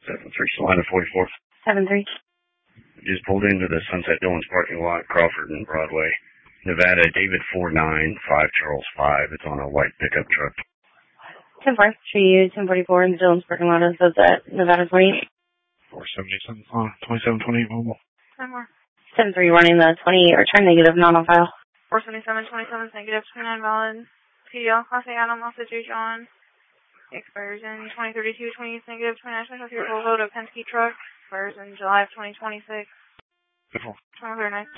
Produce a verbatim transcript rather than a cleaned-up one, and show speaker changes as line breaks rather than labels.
seven three, Salina forty-four.
seven three.
Just pulled into the Sunset Dillon's parking lot, Crawford and Broadway. Nevada, David four nine five Charles five. It's on a white pickup truck.
ten four. Should you ten forty-four in the Dillon's parking lot? Is that Nevada twenty-eight?
four seventy-seven, uh, twenty-seven twenty-eight mobile.
ten more.
seven three running the twenty-eight return negative, not on file.
four seventy-seven twenty-seven negative, twenty-nine valid. P D L, Class A Adam, Alpha J John. Expires in twenty thirty-two, twenty-eight negative, twenty-nine twenty-three Volvo to Penske truck. Expires in July of twenty twenty-six.
Good one.
twenty-one thirty-nine.